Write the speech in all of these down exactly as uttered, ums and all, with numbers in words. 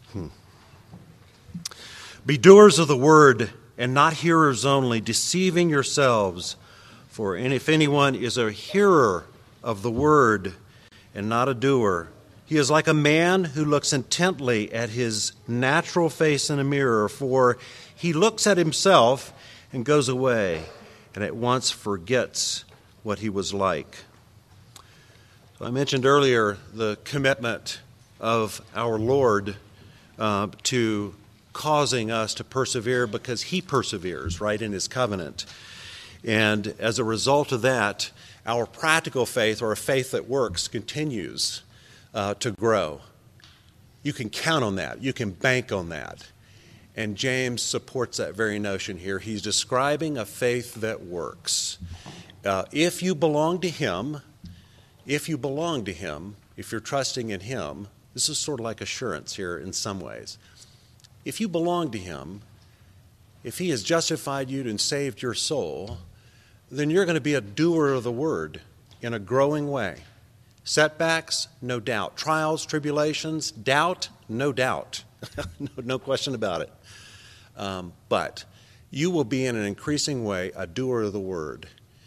Hmm. Be doers of the word and not hearers only, deceiving yourselves. For if anyone is a hearer of the word and not a doer, he is like a man who looks intently at his natural face in a mirror, for he looks at himself and goes away and at once forgets what he was like. So I mentioned earlier the commitment of our Lord uh, to causing us to persevere because he perseveres, right, in his covenant. And as a result of that, our practical faith, or a faith that works, continues uh, to grow. You can count on that. You can bank on that. And James supports that very notion here. He's describing a faith that works. Uh, if you belong to him, if you belong to him, if you're trusting in him, this is sort of like assurance here in some ways. If you belong to him, if he has justified you and saved your soul, then you're going to be a doer of the word in a growing way. Setbacks, no doubt. Trials, tribulations, doubt, no doubt. no, no question about it. Um, but you will be in an increasing way a doer of the word.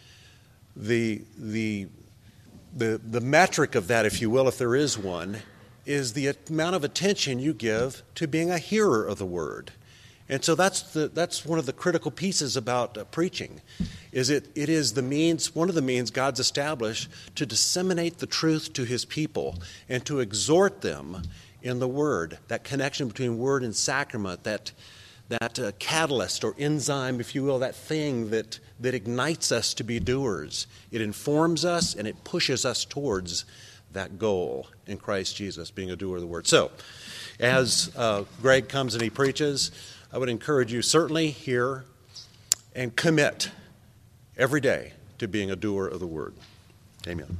The, the, the, the metric of that, if you will, if there is one, is the amount of attention you give to being a hearer of the word. And so that's the, that's one of the critical pieces about uh, preaching, is it it is the means, one of the means God's established to disseminate the truth to his people and to exhort them in the word, that connection between word and sacrament, that that uh, catalyst or enzyme, if you will, that thing that, that ignites us to be doers. It informs us and it pushes us towards that goal in Christ Jesus, being a doer of the word. So, as uh, Greg comes and he preaches, I would encourage you certainly hear and commit every day to being a doer of the word. Amen.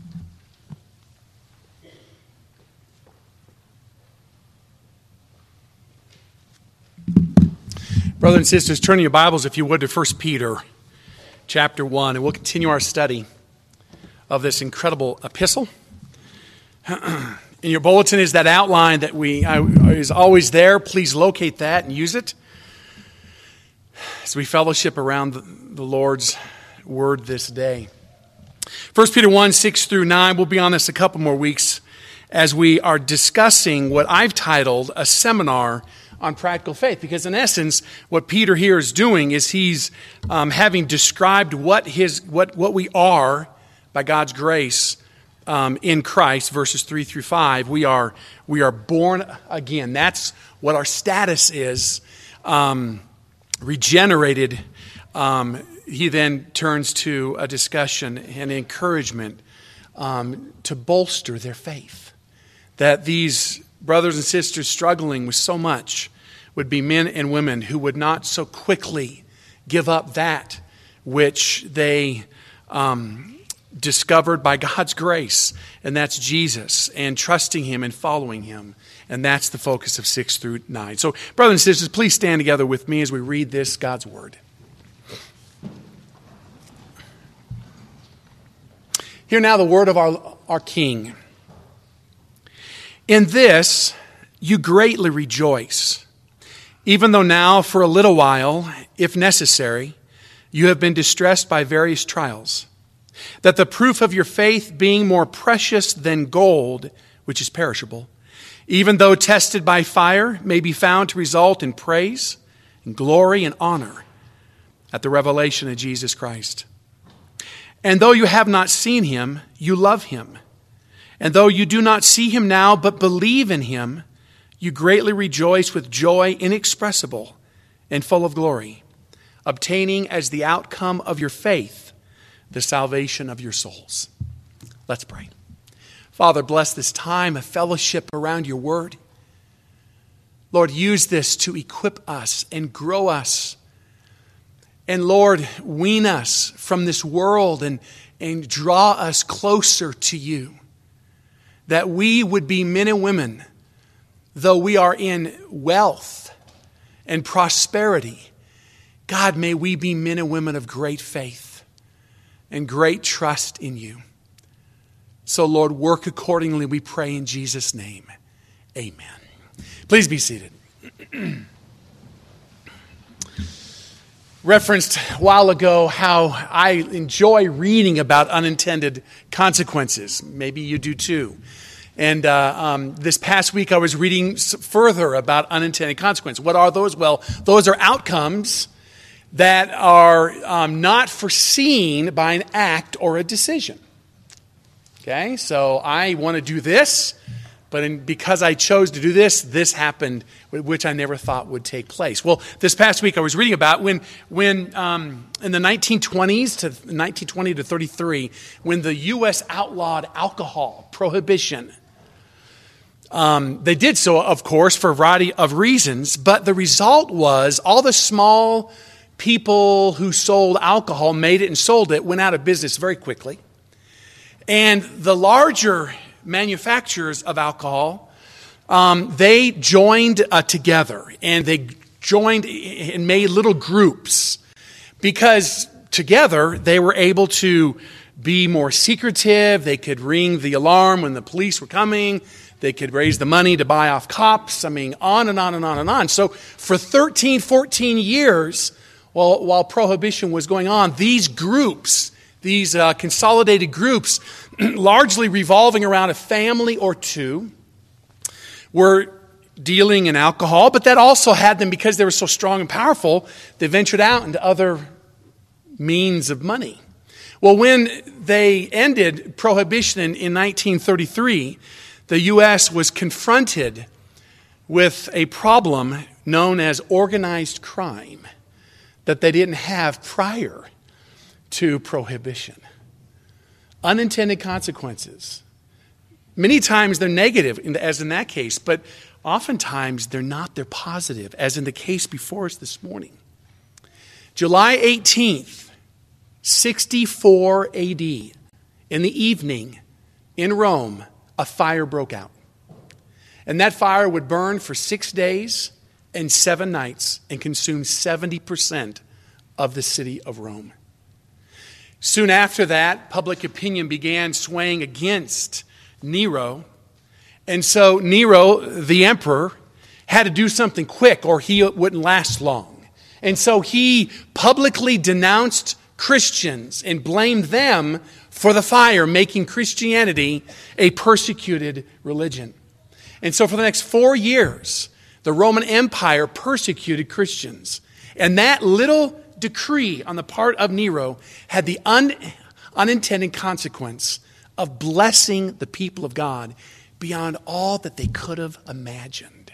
Brothers and sisters, turn your Bibles, if you would, to First Peter chapter one, and we'll continue our study of this incredible epistle. In your bulletin is that outline that we uh, is always there. Please locate that and use it as we fellowship around the, the Lord's word this day. First Peter one, six through nine, we'll be on this a couple more weeks as we are discussing what I've titled a seminar on practical faith, because in essence, what Peter here is doing is he's um, having described what his what what we are by God's grace um, in Christ, verses three through five. We are we are born again. That's what our status is. Um, regenerated. Um, he then turns to a discussion and encouragement um, to bolster their faith, that these brothers and sisters struggling with so much would be men and women who would not so quickly give up that which they um, discovered by God's grace, and that's Jesus, and trusting him and following him. And that's the focus of six through nine. So, brothers and sisters, please stand together with me as we read this, God's word. Hear now the word of our, our King. In this you greatly rejoice, even though now for a little while, if necessary, you have been distressed by various trials, that the proof of your faith, being more precious than gold, which is perishable, even though tested by fire, may be found to result in praise and glory and honor at the revelation of Jesus Christ. And though you have not seen him, you love him. And though you do not see him now, but believe in him, you greatly rejoice with joy inexpressible and full of glory, obtaining as the outcome of your faith the salvation of your souls. Let's pray. Father, bless this time of fellowship around your word. Lord, use this to equip us and grow us. And Lord, wean us from this world and, and draw us closer to you. That we would be men and women, though we are in wealth and prosperity. God, may we be men and women of great faith and great trust in you. So, Lord, work accordingly, we pray in Jesus' name. Amen. Please be seated. Referenced a while ago how I enjoy reading about unintended consequences. Maybe you do too. And uh, um, this past week I was reading further about unintended consequences. What are those? Well, those are outcomes that are um, not foreseen by an act or a decision. Okay, so I want to do this, but in, because I chose to do this, this happened, which I never thought would take place. Well, this past week I was reading about when, when um, in the nineteen twenties to nineteen twenty to thirty-three, when the U S outlawed alcohol, prohibition. Um, they did so, of course, for a variety of reasons, but the result was all the small people who sold alcohol, made it and sold it, went out of business very quickly. And the larger manufacturers of alcohol, um, they joined uh, together, and they joined and made little groups because together they were able to be more secretive. They could ring the alarm when the police were coming. They could raise the money to buy off cops. I mean, on and on and on and on. So for thirteen, fourteen years, while, while Prohibition was going on, these groups, these uh, consolidated groups, largely revolving around a family or two, were dealing in alcohol, but that also had them, because they were so strong and powerful, they ventured out into other means of money. Well, when they ended Prohibition in, in nineteen thirty-three, the U S was confronted with a problem known as organized crime that they didn't have prior to Prohibition. Unintended consequences. Many times they're negative, as in that case, but oftentimes they're not, they're positive, as in the case before us this morning. July eighteenth, sixty-four A D, in the evening in Rome, a fire broke out. And that fire would burn for six days and seven nights and consume seventy percent of the city of Rome. Soon after that, public opinion began swaying against Nero. And so Nero, the emperor, had to do something quick or he wouldn't last long. And so he publicly denounced Christians and blamed them for the fire, making Christianity a persecuted religion. And so for the next four years, the Roman Empire persecuted Christians. And that little decree on the part of Nero had the un, unintended consequence of blessing the people of God beyond all that they could have imagined.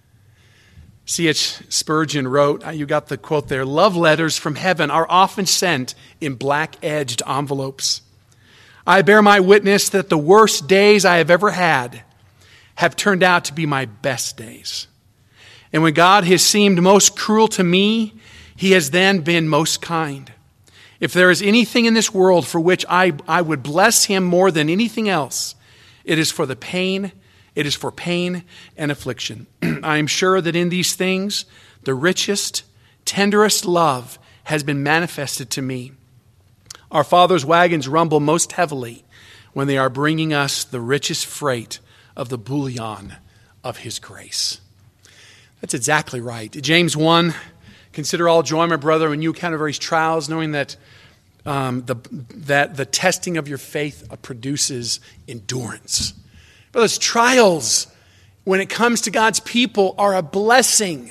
C H Spurgeon wrote, you got the quote there, "Love letters from heaven are often sent in black-edged envelopes. I bear my witness that the worst days I have ever had have turned out to be my best days. And when God has seemed most cruel to me, He has then been most kind. If there is anything in this world for which I, I would bless Him more than anything else, it is for the pain, it is for pain and affliction. I am sure that in these things, the richest, tenderest love has been manifested to me. Our Father's wagons rumble most heavily when they are bringing us the richest freight of the bullion of His grace." That's exactly right. James one, "Consider all joy, my brother, when you encounter various trials, knowing that um, the that the testing of your faith produces endurance." Brothers, trials, when it comes to God's people, are a blessing.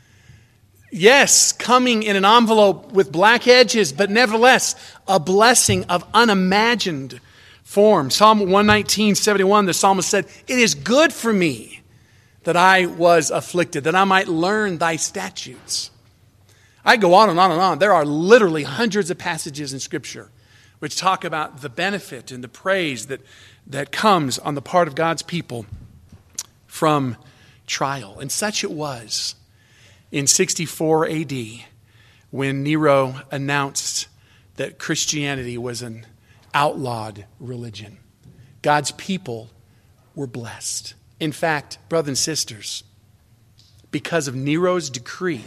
Yes, coming in an envelope with black edges, but nevertheless, a blessing of unimagined form. Psalm one nineteen, seventy-one, the psalmist said, "It is good for me that I was afflicted, that I might learn thy statutes." I go on and on and on. There are literally hundreds of passages in Scripture which talk about the benefit and the praise that, that comes on the part of God's people from trial. And such it was in sixty-four A D when Nero announced that Christianity was an outlawed religion. God's people were blessed. In fact, brothers and sisters, because of Nero's decree,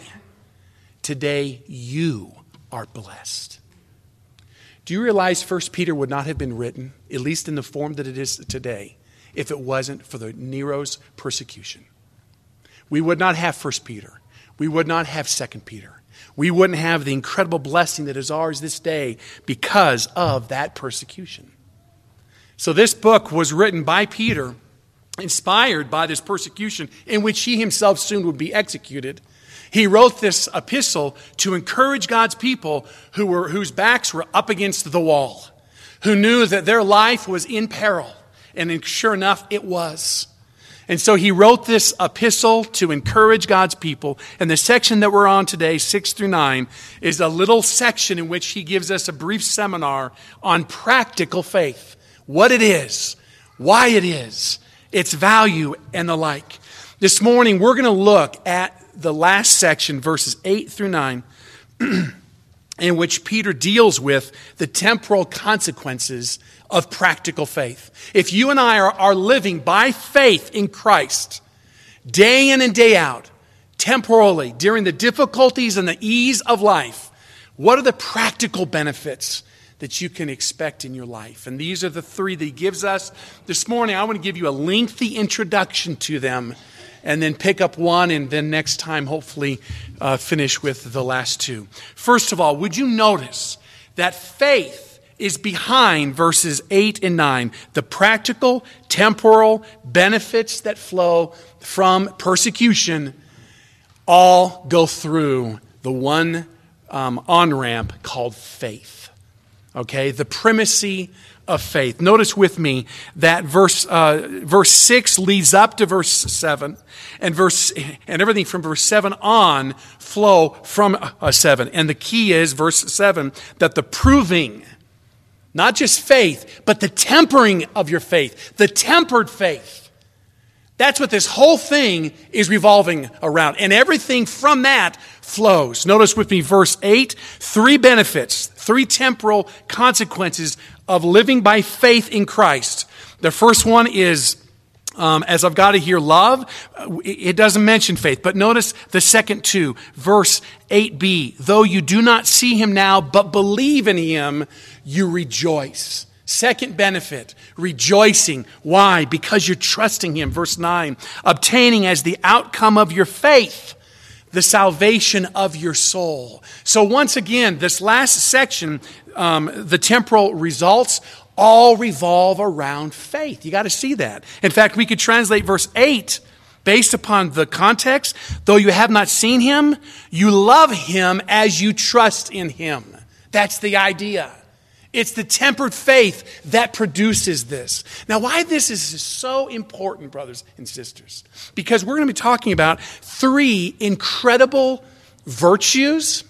today you are blessed. Do you realize First Peter would not have been written, at least in the form that it is today, if it wasn't for the Nero's persecution? we would not have First Peter. We would not have Second Peter. We wouldn't have the incredible blessing that is ours this day because of that persecution. So this book was written by Peter, inspired by this persecution in which he himself soon would be executed. He wrote this epistle to encourage God's people who were, whose backs were up against the wall, who knew that their life was in peril. And sure enough, it was. And so he wrote this epistle to encourage God's people. And the section that we're on today, six through nine, is a little section in which he gives us a brief seminar on practical faith. What it is, why it is, its value, and the like. This morning, we're going to look at the last section, verses eight through nine, in which Peter deals with the temporal consequences of practical faith. If you and I are, are living by faith in Christ, day in and day out, temporally, during the difficulties and the ease of life, what are the practical benefits that you can expect in your life? And these are the three that he gives us. This morning, I want to give you a lengthy introduction to them, and then pick up one, and then next time, hopefully, uh, finish with the last two. First of all, would you notice that faith is behind verses eight and nine? The practical, temporal benefits that flow from persecution all go through the one um, on-ramp called faith. Okay, the primacy of faith. Notice with me that verse uh, verse six leads up to verse seven, and verse and everything from verse seven on flow from uh, seven. And the key is verse seven, that the proving, not just faith, but the tempering of your faith, the tempered faith. That's what this whole thing is revolving around. And everything from that flows. Notice with me verse eight, three benefits, three temporal consequences of living by faith in Christ. The first one is, um, as I've got it here, love. It doesn't mention faith, but notice the second two. Verse eight b, though you do not see him now, but believe in him, you rejoice. Second benefit, rejoicing. Why? Because you're trusting him. Verse nine, obtaining as the outcome of your faith the salvation of your soul. So once again, this last section, um, the temporal results, all revolve around faith. You got to see that. In fact, we could translate verse eight based upon the context. Though you have not seen him, you love him as you trust in him. That's the idea. It's the tempered faith that produces this. Now, why this is so important, brothers and sisters, because we're going to be talking about three incredible virtues,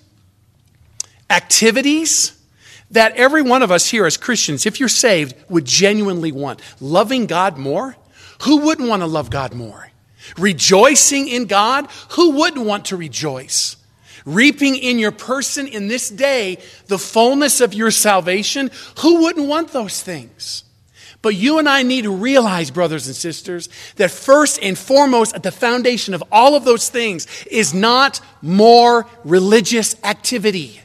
activities that every one of us here as Christians, if you're saved, would genuinely want. Loving God more? Who wouldn't want to love God more? Rejoicing in God? Who wouldn't want to rejoice? Reaping in your person in this day the fullness of your salvation. Who wouldn't want those things? But you and I need to realize, brothers and sisters, that first and foremost at the foundation of all of those things is not more religious activity.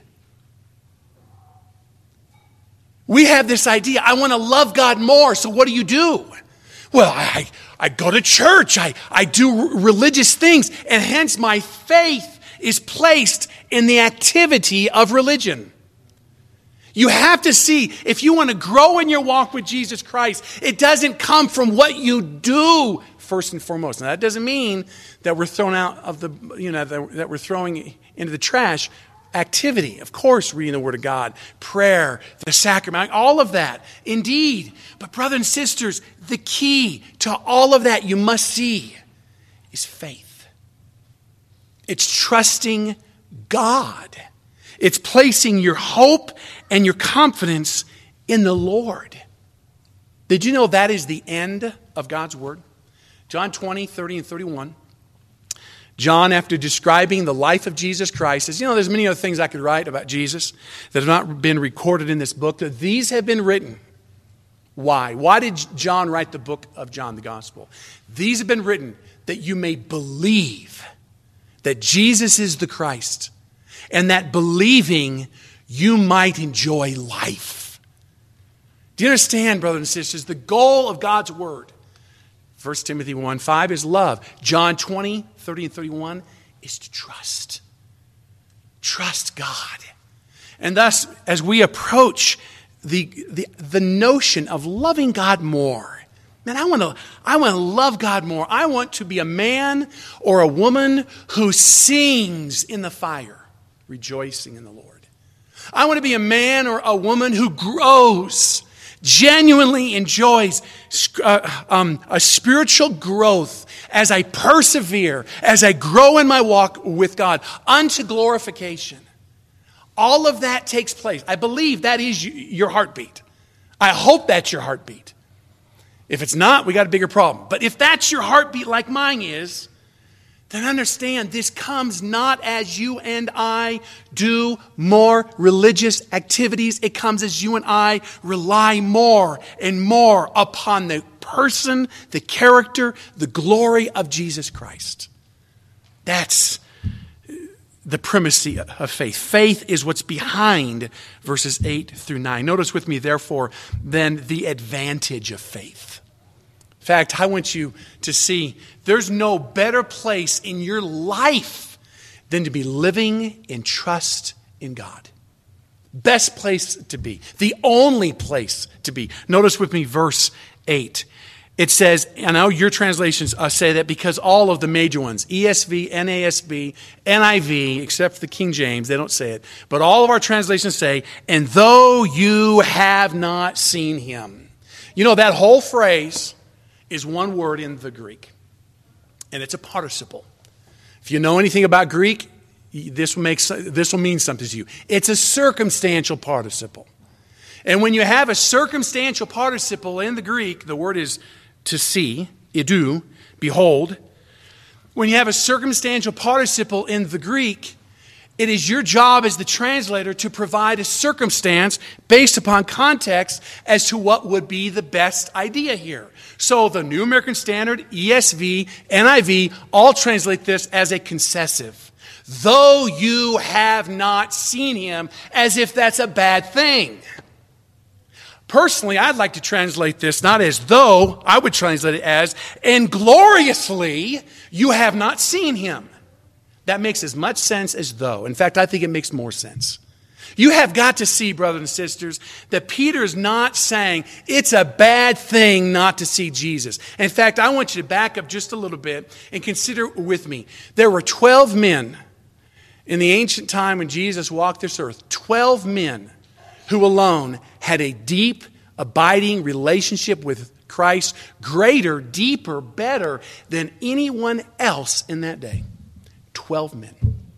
We have this idea, I want to love God more, so what do you do? Well, I, I go to church, I, I do religious things, and hence my faith is placed in the activity of religion. You have to see, if you want to grow in your walk with Jesus Christ, it doesn't come from what you do first and foremost. Now, that doesn't mean that we're thrown out of the, you know, that we're throwing into the trash activity. Of course, reading the Word of God, prayer, the sacrament, all of that. Indeed. But brothers and sisters, the key to all of that you must see is faith. It's trusting God. It's placing your hope and your confidence in the Lord. Did you know that is the end of God's Word? John twenty, thirty, and thirty-one. John, after describing the life of Jesus Christ, says, you know, there's many other things I could write about Jesus that have not been recorded in this book. These have been written. Why? Why did John write the book of John, the Gospel? These have been written that you may believe that Jesus is the Christ, and that believing you might enjoy life. Do you understand, brothers and sisters, the goal of God's Word First Timothy one five is love. John twenty, thirty, and thirty-one is to trust. Trust God. And thus, as we approach the, the, the notion of loving God more, man, I want to I want to love God more. I want to be a man or a woman who sings in the fire, rejoicing in the Lord. I want to be a man or a woman who grows, genuinely enjoys uh, um, a spiritual growth as I persevere, as I grow in my walk with God unto glorification. All of that takes place. I believe that is your heartbeat. I hope that's your heartbeat. If it's not, we got a bigger problem. But if that's your heartbeat like mine is, then understand this comes not as you and I do more religious activities. It comes as you and I rely more and more upon the person, the character, the glory of Jesus Christ. That's the primacy of faith. Faith is what's behind verses eight through nine. Notice with me, therefore, then the advantage of faith. In fact, I want you to see there's no better place in your life than to be living in trust in God. Best place to be. The only place to be. Notice with me verse eight. It says, I know your translations uh, say that because all of the major ones, E S V, N A S B, N I V, except for the King James, they don't say it. But all of our translations say, and though you have not seen him. You know, that whole phrase is one word in the Greek. And it's a participle. If you know anything about Greek, this will make this will mean something to you. It's a circumstantial participle. And when you have a circumstantial participle in the Greek, the word is to see, idou, behold. When you have a circumstantial participle in the Greek, it is your job as the translator to provide a circumstance based upon context as to what would be the best idea here. So the New American Standard, E S V, N I V all translate this as a concessive. Though you have not seen him, as if that's a bad thing. Personally, I'd like to translate this not as though, I would translate it as, and gloriously you have not seen him. That makes as much sense as though. In fact, I think it makes more sense. You have got to see, brothers and sisters, that Peter's not saying it's a bad thing not to see Jesus. In fact, I want you to back up just a little bit and consider with me. There were twelve men in the ancient time when Jesus walked this earth. twelve men who alone had a deep, abiding relationship with Christ, greater, deeper, better than anyone else in that day. Twelve men.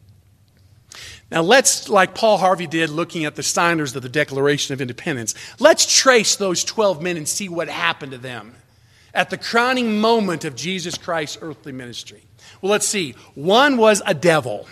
Now let's, like Paul Harvey did looking at the signers of the Declaration of Independence, let's trace those twelve men and see what happened to them at the crowning moment of Jesus Christ's earthly ministry. Well, let's see. One was a devil,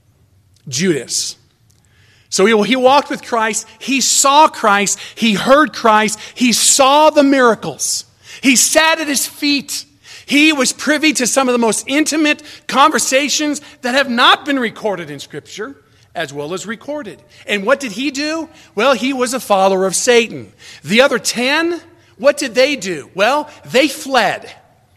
Judas. So he, he walked with Christ, he saw Christ, he heard Christ, he saw the miracles. He sat at his feet. He was privy to some of the most intimate conversations that have not been recorded in Scripture, as well as recorded. And what did he do? Well, he was a follower of Satan. The other ten, what did they do? Well, they fled.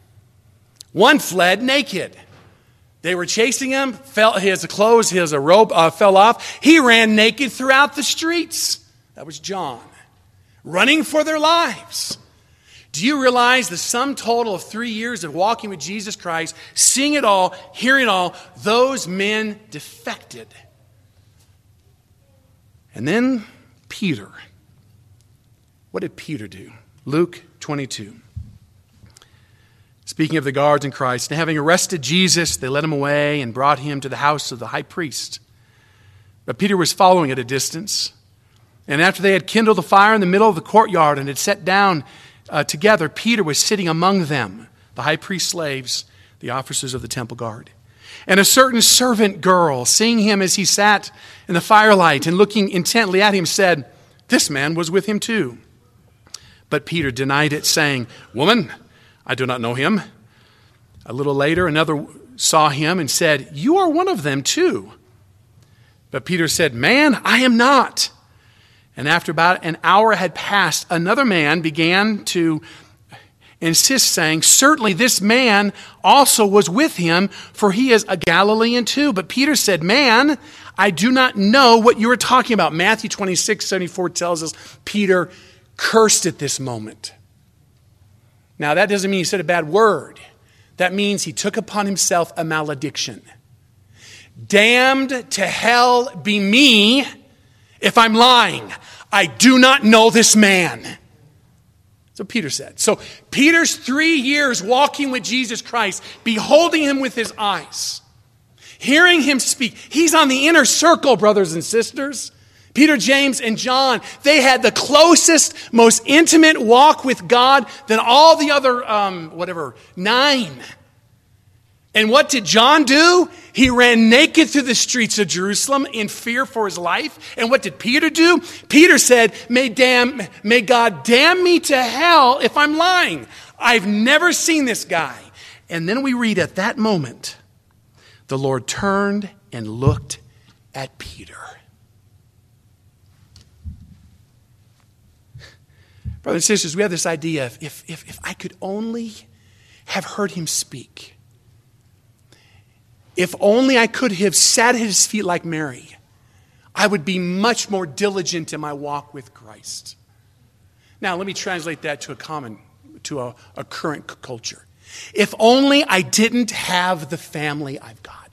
One fled naked. They were chasing him, fell, his clothes, his robe uh, fell off. He ran naked throughout the streets. That was John. Running for their lives. Do you realize the sum total of three years of walking with Jesus Christ, seeing it all, hearing it all, those men defected. And then Peter. What did Peter do? Luke twenty-two. Speaking of the guards in Christ, and having arrested Jesus, they led him away and brought him to the house of the high priest. But Peter was following at a distance. And after they had kindled a fire in the middle of the courtyard and had sat down uh, together, Peter was sitting among them, the high priest's slaves, the officers of the temple guard. And a certain servant girl, seeing him as he sat in the firelight and looking intently at him, said, "This man was with him too." But Peter denied it, saying, "Woman, I do not know him." A little later, another saw him and said, "You are one of them too." But Peter said, "Man, I am not." And after about an hour had passed, another man began to insists, saying, certainly this man also was with him, for he is a Galilean too. But Peter said, man, I do not know what you are talking about. Matthew twenty-six, seventy-four tells us Peter cursed at this moment. Now, that doesn't mean he said a bad word. That means he took upon himself a malediction. Damned to hell be me if I'm lying. I do not know this man. So Peter said. So Peter's three years walking with Jesus Christ, beholding him with his eyes, hearing him speak. He's on the inner circle, brothers and sisters. Peter, James, and John, they had the closest, most intimate walk with God than all the other, um, whatever, nine. And what did John do? He ran naked through the streets of Jerusalem in fear for his life. And what did Peter do? Peter said, may, damn, may God damn me to hell if I'm lying. I've never seen this guy. And then we read at that moment, the Lord turned and looked at Peter. Brothers and sisters, we have this idea of if, if, if I could only have heard him speak. If only I could have sat at his feet like Mary, I would be much more diligent in my walk with Christ. Now, let me translate that to a common, to a, a current culture. If only I didn't have the family I've got.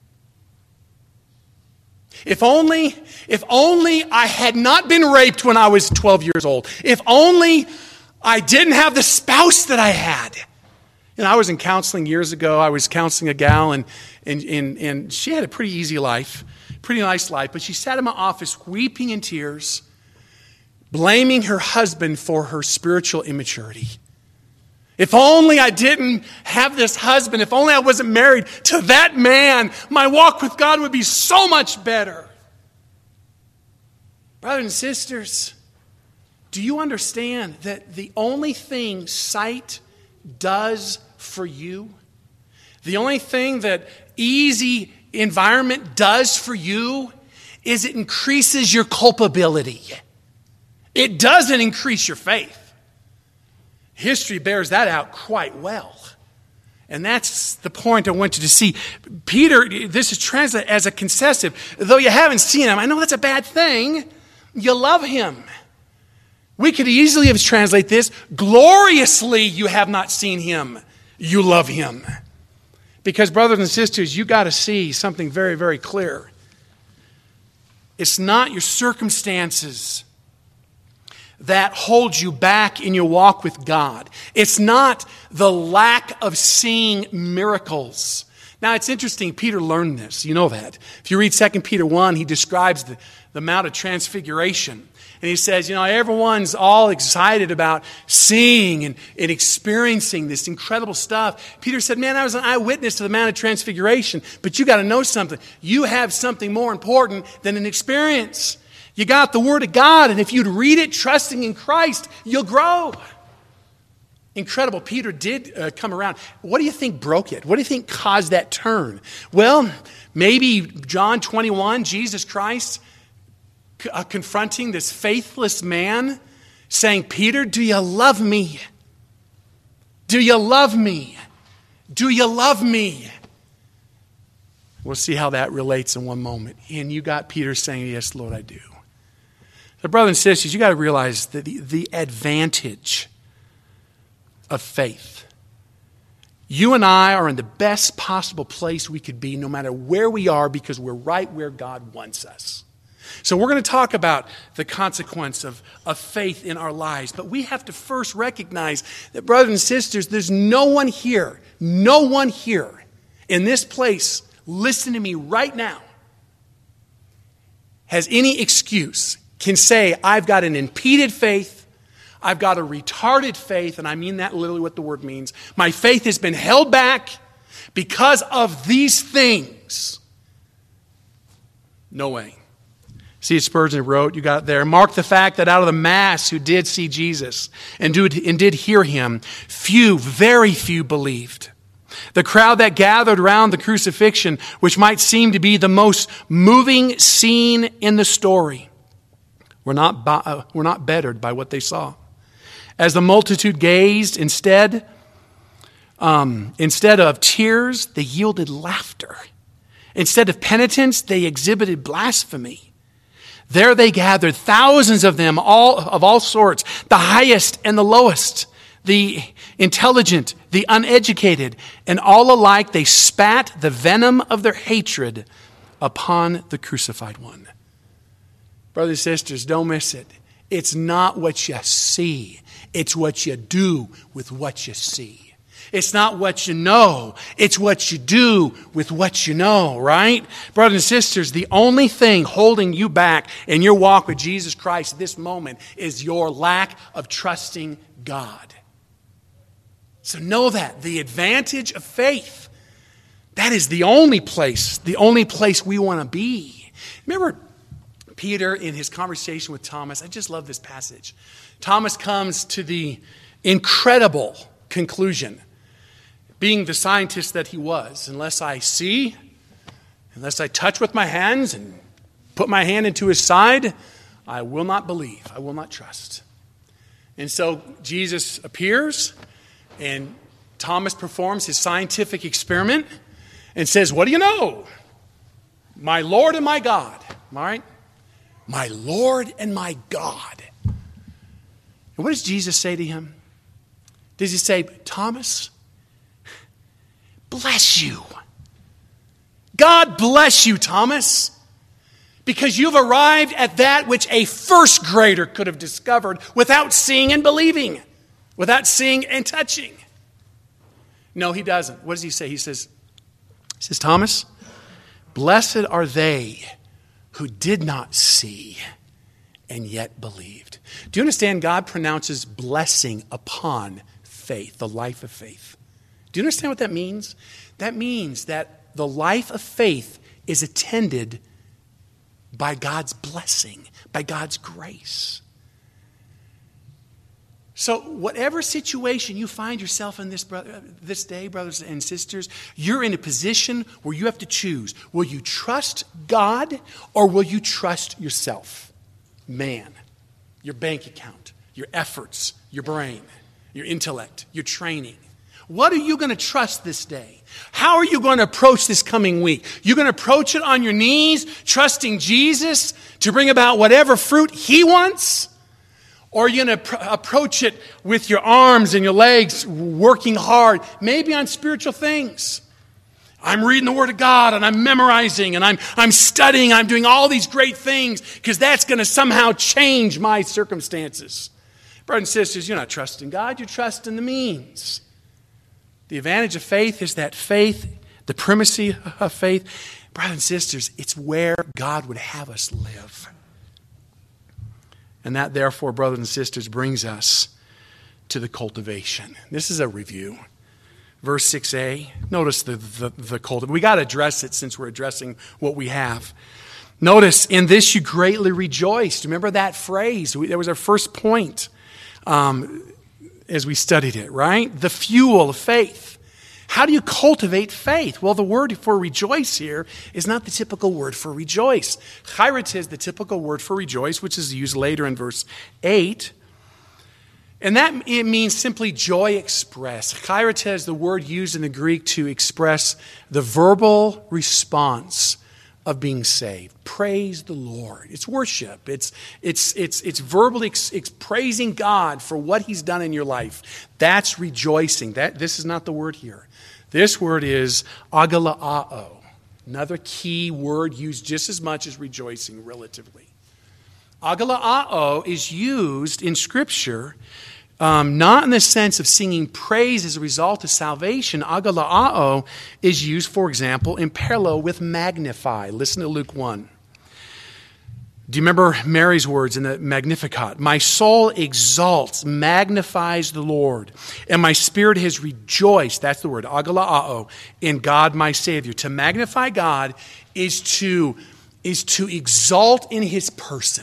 If only, if only I had not been raped when I was twelve years old. If only I didn't have the spouse that I had. You know, I was in counseling years ago. I was counseling a gal, and, and, and, and she had a pretty easy life, pretty nice life. But she sat in my office weeping in tears, blaming her husband for her spiritual immaturity. If only I didn't have this husband, if only I wasn't married to that man, my walk with God would be so much better. Brothers and sisters, do you understand that the only thing sight does for you, the only thing that easy environment does for you, is it increases your culpability. It doesn't increase your faith. History bears that out quite well. And that's the point I want you to see. Peter, this is translated as a concessive. Though you haven't seen him, I know that's a bad thing. You love him. We could easily have translated this, gloriously you have not seen him. You love him. Because brothers and sisters, you got to see something very, very clear. It's not your circumstances that holds you back in your walk with God. It's not the lack of seeing miracles. Now, it's interesting, Peter learned this. You know that. If you read Second Peter one, he describes the, the Mount of Transfiguration. And he says, you know, everyone's all excited about seeing and, and experiencing this incredible stuff. Peter said, man, I was an eyewitness to the Mount of Transfiguration, but you got to know something. You have something more important than an experience. You got the Word of God, and if you'd read it trusting in Christ, you'll grow. Incredible. Peter did uh, come around. What do you think broke it? What do you think caused that turn? Well, maybe John twenty-one, Jesus Christ uh, confronting this faithless man, saying, Peter, do you love me? Do you love me? Do you love me? We'll see how that relates in one moment. And you got Peter saying, yes, Lord, I do. So brothers and sisters, you got to realize that the, the advantage of faith. You and I are in the best possible place we could be no matter where we are because we're right where God wants us. So we're going to talk about the consequence of, of faith in our lives. But we have to first recognize that, brothers and sisters, there's no one here, no one here in this place, listen to me right now, has any excuse, can say, I've got an impeded faith, I've got a retarded faith, and I mean that literally what the word means. My faith has been held back because of these things. No way. C H Spurgeon wrote, you got it there, mark the fact that out of the mass who did see Jesus and did, and did hear him, few, very few believed. The crowd that gathered around the crucifixion, which might seem to be the most moving scene in the story, were not, uh, were not bettered by what they saw. As the multitude gazed, instead, um, instead of tears, they yielded laughter. Instead of penitence, they exhibited blasphemy. There they gathered, thousands of them, all of all sorts, the highest and the lowest, the intelligent, the uneducated, and all alike they spat the venom of their hatred upon the crucified one. Brothers and sisters, don't miss it. It's not what you see. It's what you do with what you see. It's not what you know. It's what you do with what you know, right? Brothers and sisters, the only thing holding you back in your walk with Jesus Christ at this moment is your lack of trusting God. So know that. The advantage of faith, that is the only place, the only place we want to be. Remember Peter in his conversation with Thomas? I just love this passage. Thomas comes to the incredible conclusion, being the scientist that he was, unless I see, unless I touch with my hands and put my hand into his side, I will not believe, I will not trust. And so Jesus appears, and Thomas performs his scientific experiment and says, what do you know? My Lord and my God. All right? My Lord and my God. And what does Jesus say to him? Does he say, Thomas, bless you. God bless you, Thomas, because you've arrived at that which a first grader could have discovered without seeing and believing, without seeing and touching. No, he doesn't. What does he say? He says, he says, Thomas, blessed are they who did not see and yet believed. Do you understand? God pronounces blessing upon faith, the life of faith. Do you understand what that means? That means that the life of faith is attended by God's blessing, by God's grace. So whatever situation you find yourself in this, brother, this day, brothers and sisters, you're in a position where you have to choose. Will you trust God or will you trust yourself? Man, your bank account, your efforts, your brain, your intellect, your training. What are you going to trust this day? How are you going to approach this coming week? You're going to approach it on your knees, trusting Jesus to bring about whatever fruit He wants? Or are you going to pr- approach it with your arms and your legs, working hard, maybe on spiritual things? I'm reading the Word of God and I'm memorizing and I'm, I'm studying. I'm doing all these great things because that's going to somehow change my circumstances. Brothers and sisters, you're not trusting God. You're trusting the means. The advantage of faith is that faith, the primacy of faith, brothers and sisters, it's where God would have us live. And that, therefore, brothers and sisters, brings us to the cultivation. This is a review. Verse six a, notice the, the, the cultivation. We got to address it since we're addressing what we have. Notice, in this you greatly rejoiced. Remember that phrase? We, that was our first point. Um, as we studied it, right? The fuel of faith. How do you cultivate faith? Well, the word for rejoice here is not the typical word for rejoice. Chairete is the typical word for rejoice, which is used later in verse eight. And that it means simply joy expressed. Chairete is the word used in the Greek to express the verbal response of being saved. Praise the Lord. It's worship. It's it's it's it's verbally ex- it's praising God for what He's done in your life. That's rejoicing. That this is not the word here. This word is agalao, another key word used just as much as rejoicing relatively. Agalao is used in Scripture Um, not in the sense of singing praise as a result of salvation. Agalao is used, for example, in parallel with magnify. Listen to Luke one. Do you remember Mary's words in the Magnificat? My soul exalts, magnifies the Lord, and my spirit has rejoiced, that's the word, agalao, in God my Savior. To magnify God is to, is to exalt in His person.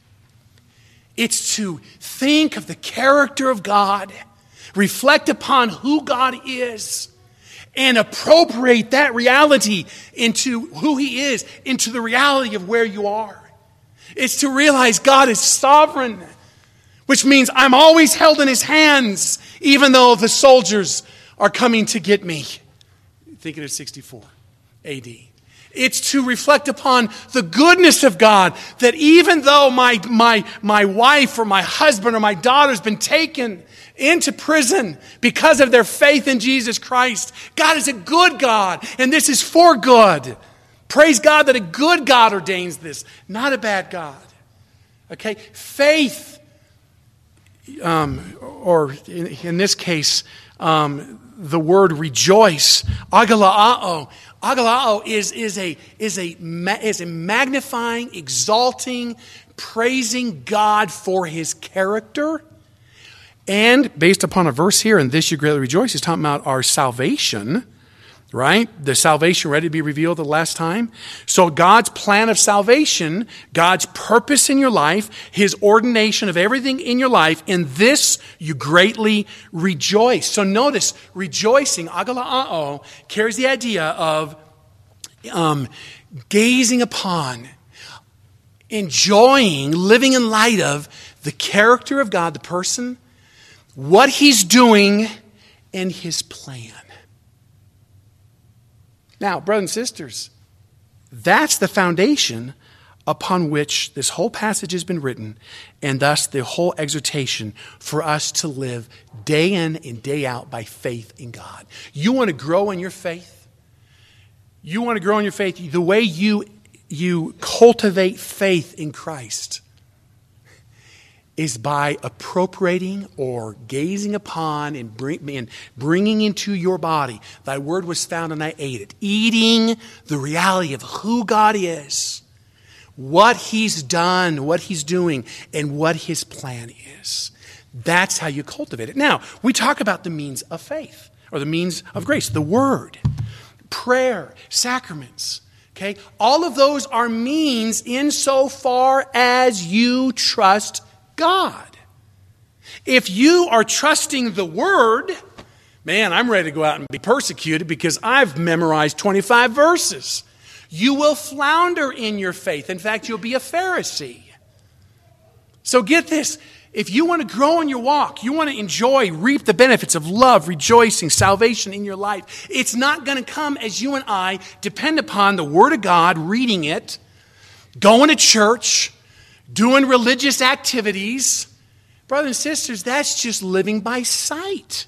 It's to think of the character of God, reflect upon who God is, and appropriate that reality into who He is, into the reality of where you are. It's to realize God is sovereign. which means I'm always held in his hands, even though the soldiers are coming to get me. Thinking of sixty-four A D. It's to reflect upon the goodness of God, that even though my, my, my wife or my husband or my daughter's been taken into prison because of their faith in Jesus Christ, God is a good God, and this is for good. Praise God that a good God ordains this, not a bad God. Okay? Faith, um, or in, in this case, um, the word rejoice, agalao. Agalao is, is, a, is, a, is a magnifying, exalting, praising God for his character. And based upon a verse here, and this you greatly rejoice, is talking about our salvation, right? The salvation ready to be revealed the last time. So God's plan of salvation, God's purpose in your life, his ordination of everything in your life, in this you greatly rejoice. So notice, rejoicing, agalao, carries the idea of um, gazing upon, enjoying, living in light of the character of God, the person, what he's doing, and his plan. Now, brothers and sisters, that's the foundation upon which this whole passage has been written, and thus the whole exhortation for us to live day in and day out by faith in God. You want to grow in your faith? You want to grow in your faith? The way you, you cultivate faith in Christ is by appropriating or gazing upon and, bring, and bringing into your body. Thy word was found and I ate it. Eating the reality of who God is, what he's done, what he's doing, and what his plan is. That's how you cultivate it. Now, we talk about the means of faith, or the means of grace, the word, prayer, sacraments. Okay? All of those are means insofar as you trust God. If you are trusting the word, man, I'm ready to go out and be persecuted because I've memorized twenty-five verses. You will flounder in your faith. In fact, you'll be a Pharisee. So get this. If you want to grow in your walk, you want to enjoy, reap the benefits of love, rejoicing, salvation in your life, it's not going to come as you and I depend upon the Word of God, reading it, going to church, doing religious activities. Brothers and sisters, that's just living by sight.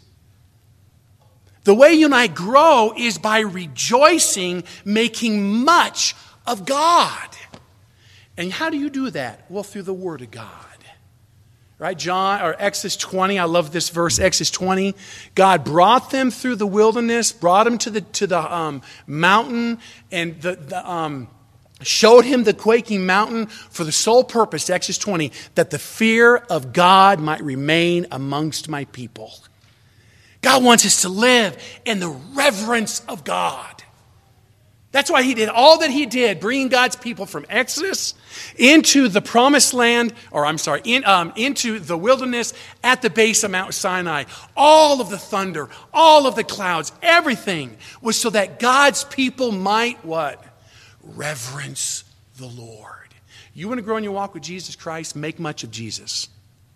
The way you and I grow is by rejoicing, making much of God. And how do you do that? Well, through the Word of God. Right? John, or Exodus twenty, I love this verse, Exodus twenty. God brought them through the wilderness, brought them to the, to the um, mountain, and the, the um, showed him the quaking mountain for the sole purpose, Exodus twenty, that the fear of God might remain amongst my people. God wants us to live in the reverence of God. That's why he did all that he did, bringing God's people from Exodus into the promised land, or I'm sorry, in, um, into the wilderness at the base of Mount Sinai. All of the thunder, all of the clouds, everything was so that God's people might what? Reverence the Lord. You want to grow in your walk with Jesus Christ? Make much of Jesus.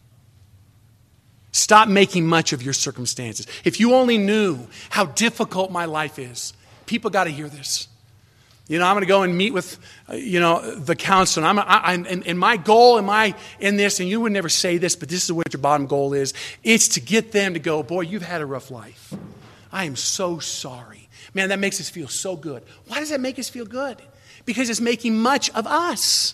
Stop making much of your circumstances. If you only knew how difficult my life is, people got to hear this. You know, I'm going to go and meet with, uh, you know, the counselor. I'm, I, I, and, and my goal in my in this, and you would never say this, but this is what your bottom goal is. It's to get them to go, boy, you've had a rough life. I am so sorry. Man, that makes us feel so good. Why does that make us feel good? Because it's making much of us.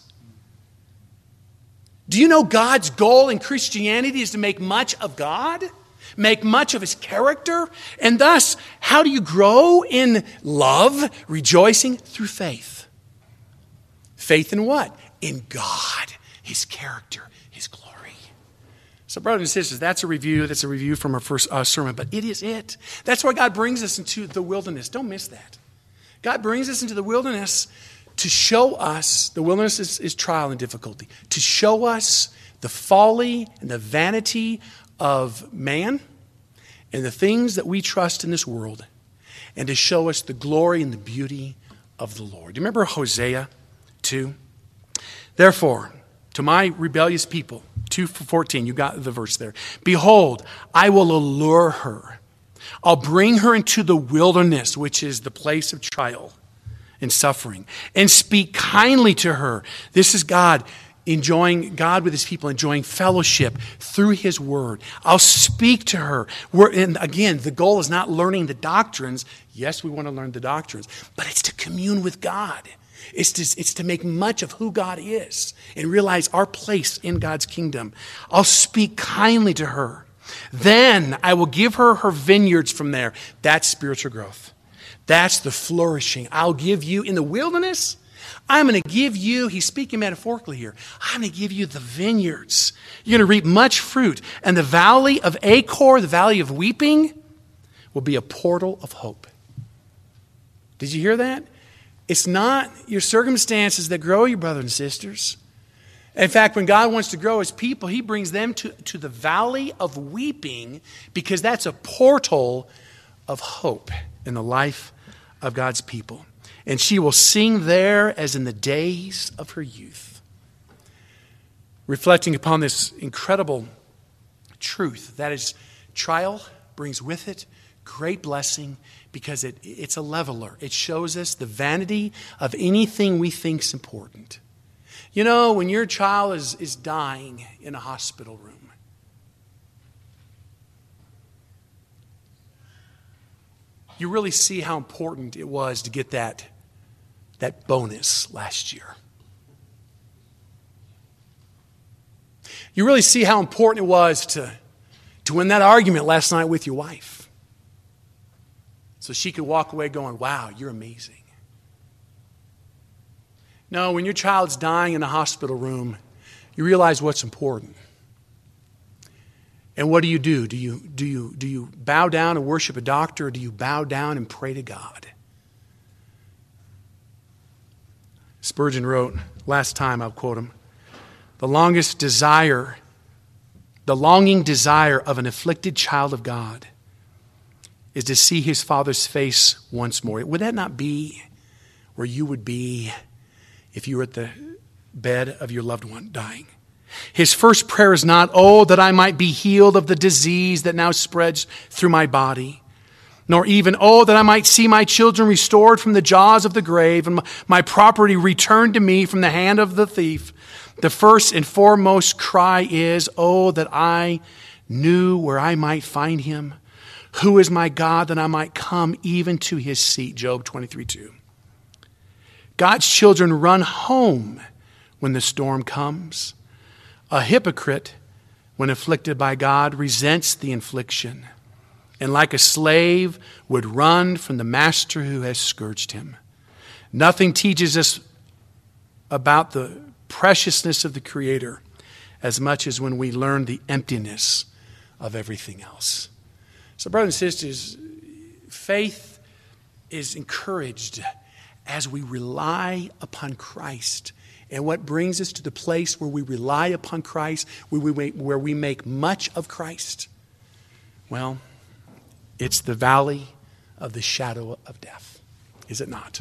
Do you know God's goal in Christianity is to make much of God? Make much of his character? And thus, how do you grow in love, rejoicing? Through faith. Faith in what? In God, his character, his glory. So brothers and sisters, that's a review. That's a review from our first uh, sermon, but it is it. That's why God brings us into the wilderness. Don't miss that. God brings us into the wilderness to show us, the wilderness is, is trial and difficulty, to show us the folly and the vanity of man and the things that we trust in this world, and to show us the glory and the beauty of the Lord. Do you remember Hosea two? Therefore, to my rebellious people, two fourteen, you got the verse there. Behold, I will allure her. I'll bring her into the wilderness, which is the place of trial and suffering, and speak kindly to her. This is God enjoying, God with his people, enjoying fellowship through his word. I'll speak to her. We're, and again, the goal is not learning the doctrines. Yes, we want to learn the doctrines, but it's to commune with God. It's to, it's to make much of who God is and realize our place in God's kingdom. I'll speak kindly to her. Then I will give her her vineyards from there. That's spiritual growth. That's the flourishing. I'll give you in the wilderness. I'm going to give you, he's speaking metaphorically here, I'm going to give you the vineyards. You're going to reap much fruit. And the valley of Achor, the valley of weeping, will be a portal of hope. Did you hear that? It's not your circumstances that grow you, brothers and sisters. In fact, when God wants to grow his people, he brings them to, to the valley of weeping because that's a portal of hope in the life of God's people. And she will sing there as in the days of her youth. Reflecting upon this incredible truth, that is, trial brings with it great blessing because it, it's a leveler. It shows us the vanity of anything we think is important. You know, when your child is, is dying in a hospital room, you really see how important it was to get that, that bonus last year. You really see how important it was to, to win that argument last night with your wife. So she could walk away going, wow, you're amazing. No, when your child's dying in a hospital room, you realize what's important. And what do you do? Do you, do you, do you bow down and worship a doctor, or do you bow down and pray to God? Spurgeon wrote, last time I'll quote him, the longest desire, the longing desire of an afflicted child of God is to see his Father's face once more. Would that not be where you would be if you were at the bed of your loved one dying? His first prayer is not, oh, that I might be healed of the disease that now spreads through my body. Nor even, oh, that I might see my children restored from the jaws of the grave and my property returned to me from the hand of the thief. The first and foremost cry is, oh, that I knew where I might find him. Who is my God that I might come even to his seat? Job twenty-three two. God's children run home when the storm comes. A hypocrite, when afflicted by God, resents the infliction, and like a slave would run from the master who has scourged him. Nothing teaches us about the preciousness of the Creator as much as when we learn the emptiness of everything else. So, brothers and sisters, faith is encouraged as we rely upon Christ. And what brings us to the place where we rely upon Christ, where we make, where we make much of Christ? Well, it's the valley of the shadow of death, is it not?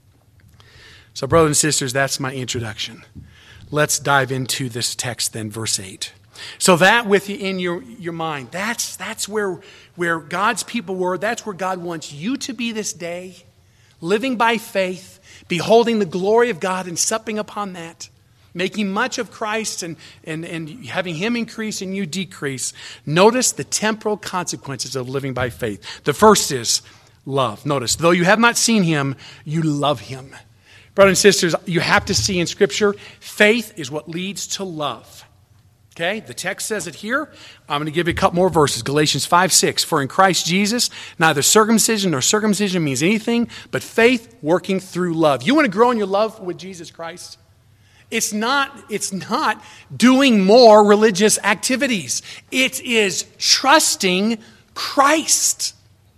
So, brothers and sisters, that's my introduction. Let's dive into this text then, verse eight. So that with you in your, your mind, that's, that's where, where God's people were. That's where God wants you to be this day, living by faith, beholding the glory of God and supping upon that, making much of Christ and, and, and having him increase and you decrease. Notice the temporal consequences of living by faith. The first is love. Notice, though you have not seen him, you love him. Brothers and sisters, you have to see in Scripture, faith is what leads to love. Okay, the text says it here. I'm going to give you a couple more verses. Galatians five six. For in Christ Jesus, neither circumcision nor circumcision means anything, but faith working through love. You want to grow in your love with Jesus Christ? It's not, it's not doing more religious activities. It is trusting Christ.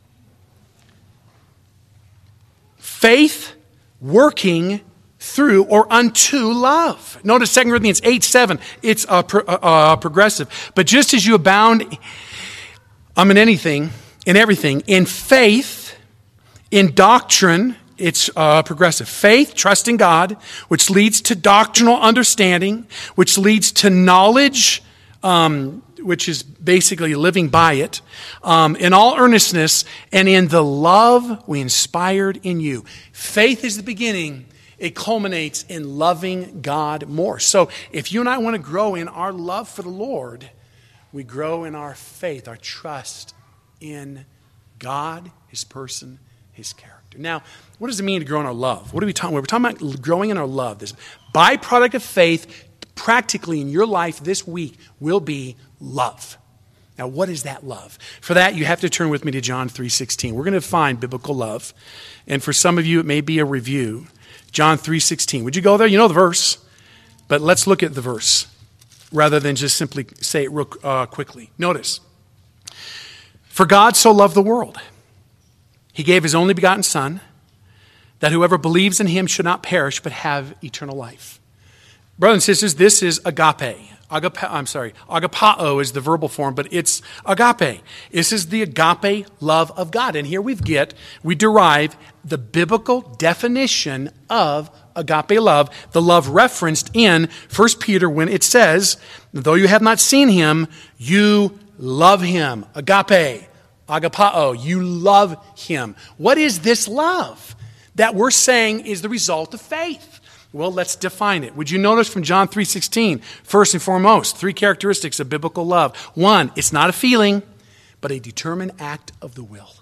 Faith working through or unto love. Notice Second Corinthians eight seven. It's uh, pro, uh, progressive. But just as you abound um, in anything, in everything, in faith, in doctrine, it's uh, progressive. Faith, trusting God, which leads to doctrinal understanding, which leads to knowledge, um, which is basically living by it, um, in all earnestness and in the love we inspired in you. Faith is the beginning. It culminates in loving God more. So if you and I want to grow in our love for the Lord, we grow in our faith, our trust in God, His person, His character. Now, what does it mean to grow in our love? What are we talking about? We're talking about growing in our love. This byproduct of faith, practically in your life this week, will be love. Now, what is that love? For that, you have to turn with me to John three sixteen. We're going to find biblical love. And for some of you, it may be a review. John three sixteen. Would you go there? You know the verse. But let's look at the verse rather than just simply say it real uh, quickly. Notice. For God so loved the world, He gave His only begotten Son, that whoever believes in Him should not perish but have eternal life. Brothers and sisters, this is agape. Agape, I'm sorry, agapao is the verbal form, but it's agape. This is the agape love of God. And here we get, we derive the biblical definition of agape love, the love referenced in First Peter when it says, though you have not seen Him, you love Him. Agape, agapao, you love Him. What is this love that we're saying is the result of faith? Well, let's define it. Would you notice from John three sixteen, first and foremost, three characteristics of biblical love. One, it's not a feeling, but a determined act of the will.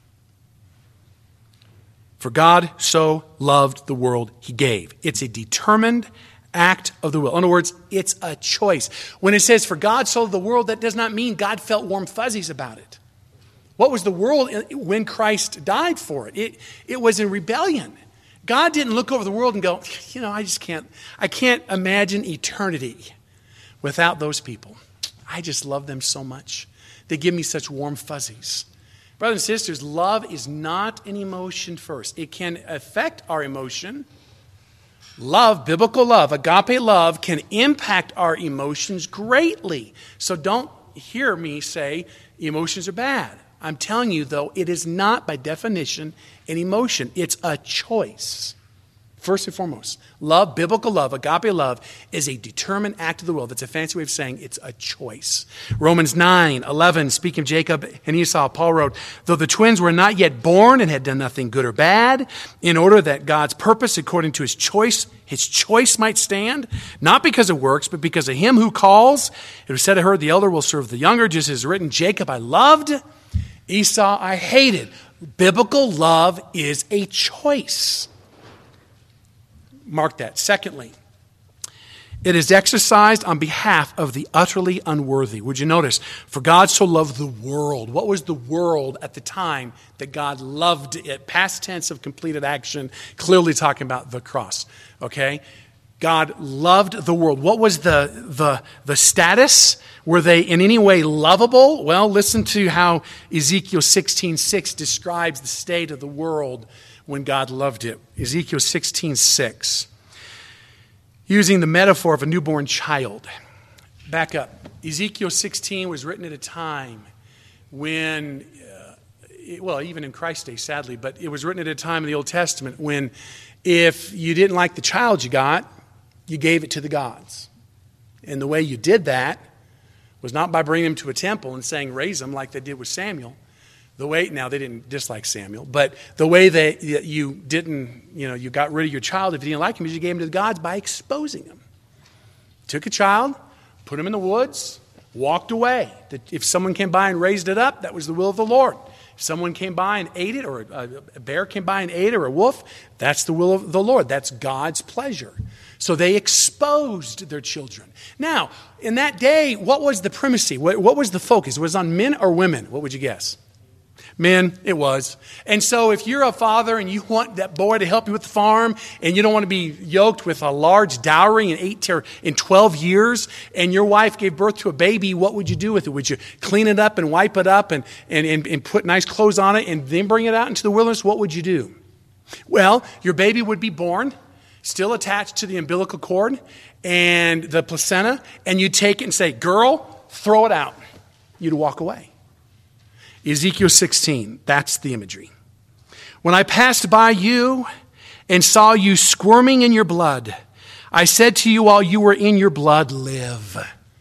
For God so loved the world, He gave. It's a determined act of the will. In other words, it's a choice. When it says, for God so loved the world, that does not mean God felt warm fuzzies about it. What was the world when Christ died for it? It, it was in rebellion. God didn't look over the world and go, you know, I just can't, I can't imagine eternity without those people. I just love them so much. They give me such warm fuzzies. Brothers and sisters, love is not an emotion first. It can affect our emotion. Love, biblical love, agape love, can impact our emotions greatly. So don't hear me say emotions are bad. I'm telling you, though, it is not by definition an emotion. It's a choice. First and foremost, love, biblical love, agape love, is a determined act of the will. That's a fancy way of saying it's a choice. Romans nine eleven, speaking of Jacob and Esau, Paul wrote, though the twins were not yet born and had done nothing good or bad, in order that God's purpose according to His choice, His choice might stand, not because of works, but because of Him who calls. It was said to her, the elder will serve the younger, just as written, Jacob I loved, Esau I hated. Biblical love is a choice. Mark that. Secondly, it is exercised on behalf of the utterly unworthy. Would you notice? For God so loved the world. What was the world at the time that God loved it? Past tense of completed action, clearly talking about the cross. Okay? God loved the world. What was the, the, the status? Were they in any way lovable? Well, listen to how Ezekiel sixteen six describes the state of the world when God loved it. Ezekiel sixteen six. Using the metaphor of a newborn child. Back up. Ezekiel sixteen was written at a time when, uh, it, well, even in Christ's day, sadly, but it was written at a time in the Old Testament when if you didn't like the child you got, you gave it to the gods. And the way you did that was not by bringing him to a temple and saying, raise him like they did with Samuel. The way, now they didn't dislike Samuel, but the way that you didn't, you know, you got rid of your child if you didn't like him is you gave him to the gods by exposing him. Took a child, put him in the woods, walked away. If someone came by and raised it up, that was the will of the Lord. If someone came by and ate it, or a bear came by and ate it, or a wolf, that's the will of the Lord. That's God's pleasure. So they exposed their children. Now, in that day, what was the primacy? What, what was the focus? Was it on men or women? What would you guess? Men, it was. And so if you're a father and you want that boy to help you with the farm and you don't want to be yoked with a large dowry in eight to in twelve years and your wife gave birth to a baby, what would you do with it? Would you clean it up and wipe it up and, and, and, and put nice clothes on it and then bring it out into the wilderness? What would you do? Well, your baby would be born, still attached to the umbilical cord and the placenta, and you'd take it and say, girl, throw it out. You'd walk away. Ezekiel sixteen, that's the imagery. When I passed by you and saw you squirming in your blood, I said to you while you were in your blood, live.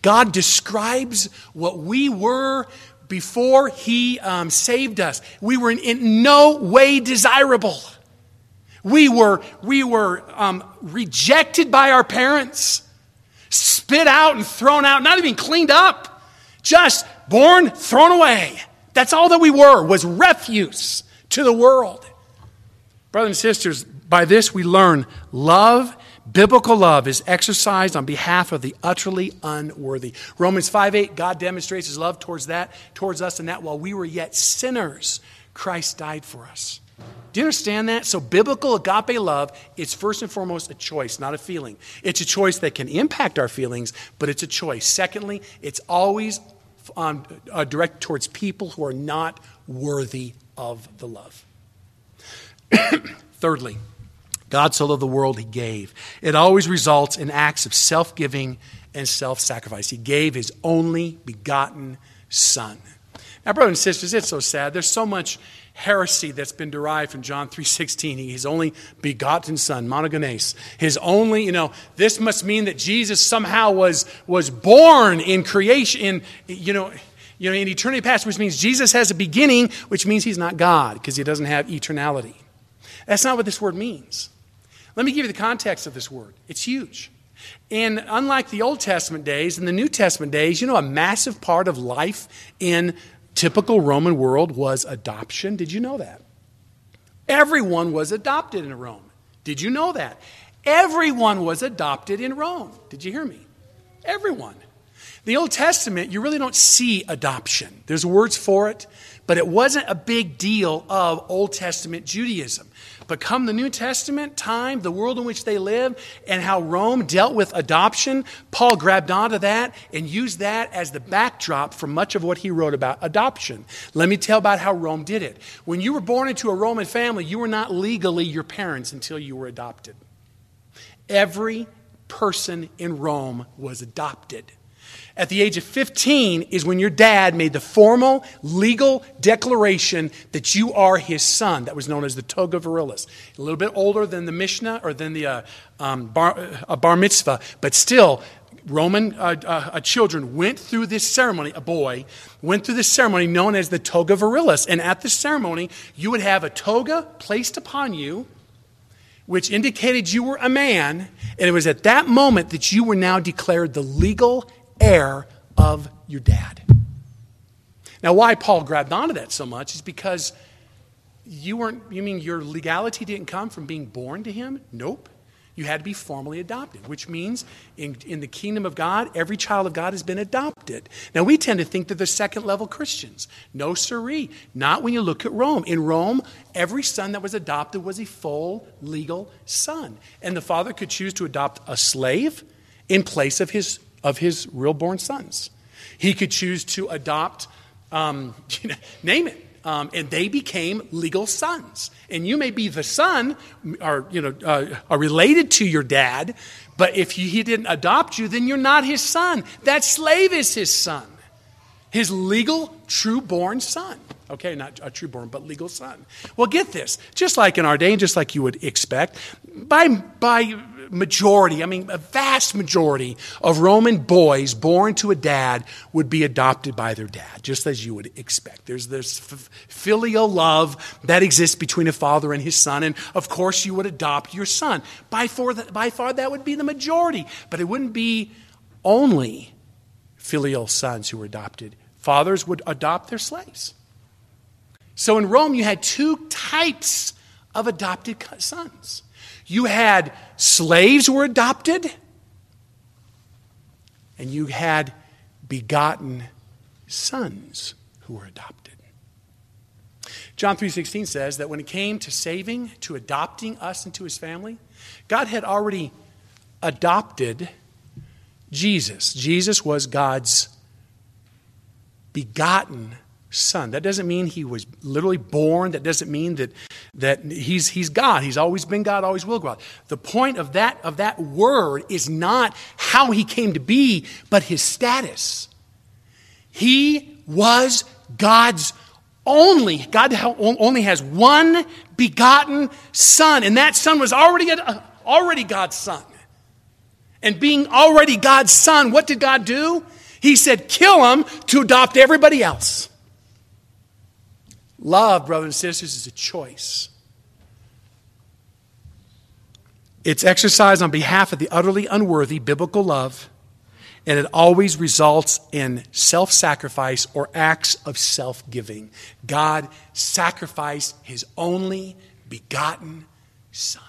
God describes what we were before he um, saved us. We were in, in no way desirable. We were, we were um, rejected by our parents, spit out and thrown out, not even cleaned up, just born, thrown away. That's all that we were, was refuse to the world. Brothers and sisters, by this we learn love, biblical love is exercised on behalf of the utterly unworthy. Romans five eight, God demonstrates his love towards that, towards us, and that while we were yet sinners, Christ died for us. Do you understand that? So biblical agape love is first and foremost a choice, not a feeling. It's a choice that can impact our feelings, but it's a choice. Secondly, it's always um, uh, directed towards people who are not worthy of the love. Thirdly, God so loved the world, he gave. It always results in acts of self-giving and self-sacrifice. He gave his only begotten Son. Now, brothers and sisters, it's so sad. There's so much heresy that's been derived from John three sixteen. His only begotten Son, monogenes. His only, you know, this must mean that Jesus somehow was, was born in creation, in, you know, you know, in eternity past, which means Jesus has a beginning, which means he's not God because he doesn't have eternality. That's not what this word means. Let me give you the context of this word. It's huge. And unlike the Old Testament days, in the New Testament days, you know, a massive part of life in typical Roman world was adoption. Did you know that? Everyone was adopted in Rome. Did you know that? Everyone was adopted in Rome. Did you hear me? Everyone. The Old Testament, you really don't see adoption. There's words for it, but it wasn't a big deal of Old Testament Judaism. But come the New Testament time, the world in which they live, and how Rome dealt with adoption, Paul grabbed onto that and used that as the backdrop for much of what he wrote about adoption. Let me tell about how Rome did it. When you were born into a Roman family, you were not legally your parents until you were adopted. Every person in Rome was adopted. At the age of fifteen is when your dad made the formal legal declaration that you are his son. That was known as the toga virilis. A little bit older than the Mishnah or than the uh, um, bar, uh, bar mitzvah, but still Roman uh, uh, children went through this ceremony, a boy went through this ceremony known as the toga virilis. And at this ceremony, you would have a toga placed upon you, which indicated you were a man. And it was at that moment that you were now declared the legal heir of your dad. Now, why Paul grabbed onto that so much is because you weren't, you mean your legality didn't come from being born to him? Nope. You had to be formally adopted, which means in, in the kingdom of God, every child of God has been adopted. Now, we tend to think that they're second level Christians. No siree. Not when you look at Rome. In Rome, every son that was adopted was a full legal son. And the father could choose to adopt a slave in place of his of his real-born sons. He could choose to adopt, um, you know, name it, um, and they became legal sons. And you may be the son, or you know, uh, are related to your dad, but if he, he didn't adopt you, then you're not his son. That slave is his son, his legal, true-born son. Okay, not a true-born, but legal son. Well, get this. Just like in our day, and just like you would expect, by by majority, I mean a vast majority of Roman boys born to a dad would be adopted by their dad, just as you would expect. There's this f- filial love that exists between a father and his son, and of course you would adopt your son. By far, by far that would be the majority, but it wouldn't be only filial sons who were adopted. Fathers would adopt their slaves. So in Rome, you had two types of adopted sons. You had slaves who were adopted, and you had begotten sons who were adopted. John three sixteen says that when it came to saving, to adopting us into his family, God had already adopted Jesus. Jesus was God's begotten son. That doesn't mean he was literally born. That doesn't mean that that he's he's God. He's always been God, always will God. The point of that of that word is not how he came to be, but his status. He was God's only. God only has one begotten son, and that son was already already God's son. And being already God's son, what did God do? He said, kill him to adopt everybody else. Love, brothers and sisters, is a choice. It's exercised on behalf of the utterly unworthy, biblical love, and it always results in self-sacrifice or acts of self-giving. God sacrificed his only begotten son.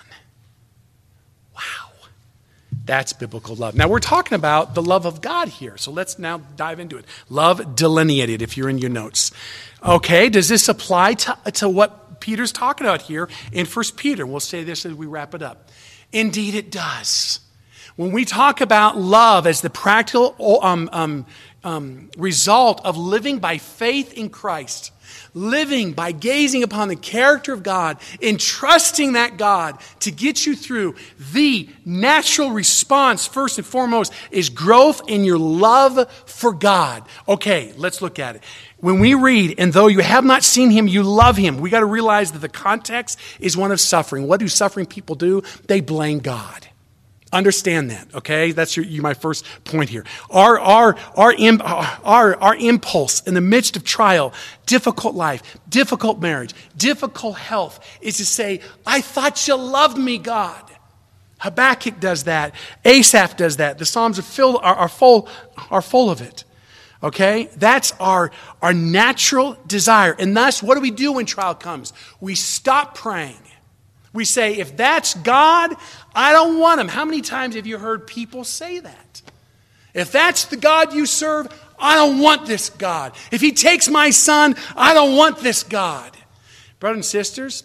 Wow. That's biblical love. Now, we're talking about the love of God here, so let's now dive into it. Love delineated, if you're in your notes. Okay, does this apply to, to what Peter's talking about here in First Peter? We'll say this as we wrap it up. Indeed, it does. When we talk about love as the practical um, um, um, result of living by faith in Christ, living by gazing upon the character of God and trusting that God to get you through, the natural response, first and foremost, is growth in your love for God. Okay, let's look at it. When we read, and though you have not seen him, you love him, we got to realize that the context is one of suffering. What do suffering people do? They blame God. Understand that, okay? That's your, you, my first point here. Our, our, our, our, our impulse in the midst of trial, difficult life, difficult marriage, difficult health, is to say, I thought you loved me, God. Habakkuk does that. Asaph does that. The Psalms are, filled, are, are, full, are full of it. Okay? That's our, our natural desire. And thus, what do we do when trial comes? We stop praying. We say, if that's God, I don't want him. How many times have you heard people say that? If that's the God you serve, I don't want this God. If he takes my son, I don't want this God. Brothers and sisters,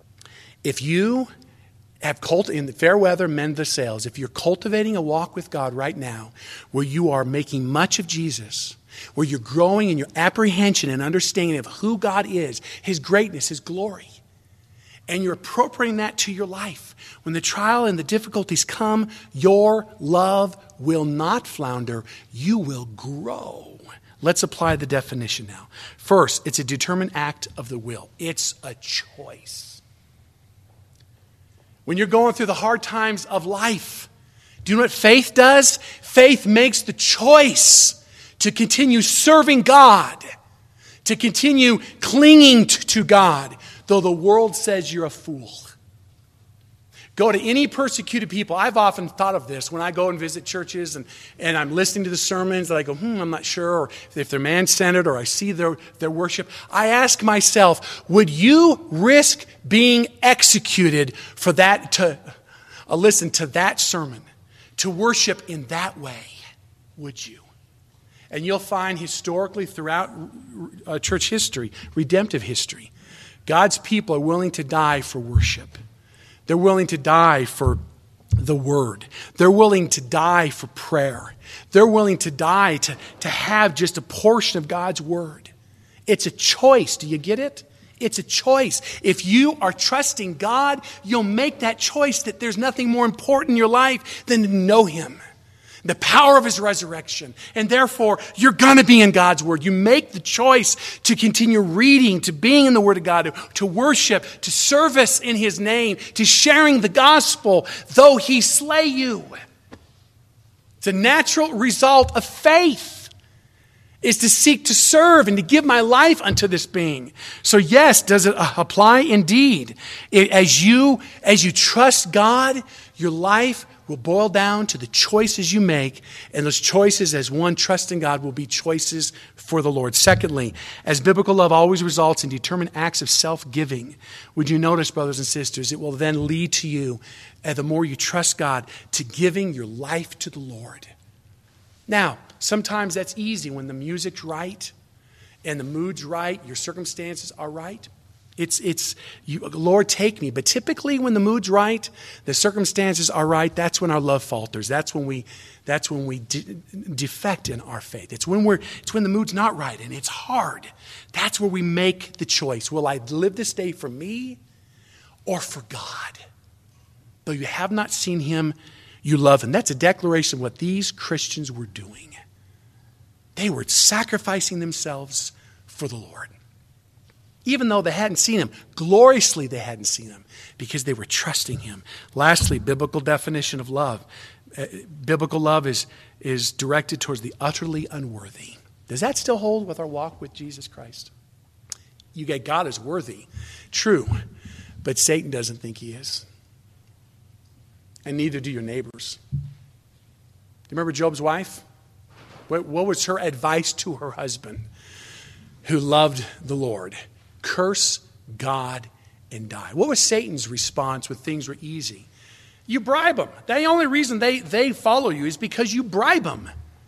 if you have cult in the fair weather, mend the sails. If you're cultivating a walk with God right now, where you are making much of Jesus, where you're growing in your apprehension and understanding of who God is, his greatness, his glory, and you're appropriating that to your life, when the trial and the difficulties come, your love will not flounder. You will grow. Let's apply the definition now. First, it's a determined act of the will. It's a choice. When you're going through the hard times of life, do you know what faith does? Faith makes the choice to continue serving God, to continue clinging to God, though the world says you're a fool. Go to any persecuted people. I've often thought of this when I go and visit churches and, and I'm listening to the sermons and I go, hmm, I'm not sure, or if they're man-centered, or I see their, their worship. I ask myself, would you risk being executed for that, to uh, listen to that sermon, to worship in that way? Would you? And you'll find historically throughout uh, church history, redemptive history, God's people are willing to die for worship. They're willing to die for the word. They're willing to die for prayer. They're willing to die to, to have just a portion of God's word. It's a choice. Do you get it? It's a choice. If you are trusting God, you'll make that choice that there's nothing more important in your life than to know him, the power of his resurrection. And therefore, you're going to be in God's word. You make the choice to continue reading, to being in the word of God, to, to worship, to service in his name, to sharing the gospel, though he slay you. It's a natural result of faith, is to seek to serve and to give my life unto this being. So yes, does it apply? Indeed. It, as you, as you trust God, your life will boil down to the choices you make, and those choices, as one trusting God, will be choices for the Lord. Secondly, as biblical love always results in determined acts of self-giving, would you notice, brothers and sisters, it will then lead to you, and the more you trust God, to giving your life to the Lord. Now, sometimes that's easy when the music's right and the mood's right, your circumstances are right. It's, it's you, Lord, take me. But typically when the mood's right, the circumstances are right, that's when our love falters. That's when we, that's when we de- defect in our faith. It's when we're, it's when the mood's not right and it's hard. That's where we make the choice. Will I live this day for me or for God? Though you have not seen him, you love him. That's a declaration of what these Christians were doing. They were sacrificing themselves for the Lord. even though they hadn't seen him. Gloriously they hadn't seen him because they were trusting him. Lastly, biblical definition of love. Uh, biblical love is, is directed towards the utterly unworthy. Does that still hold with our walk with Jesus Christ? You get God is worthy. True. But Satan doesn't think he is. And neither do your neighbors. Do you remember Job's wife? What, what was her advice to her husband who loved the Lord? Curse God and die. What was Satan's response when things were easy? You bribe them. The only reason they, they follow you is because you bribe them.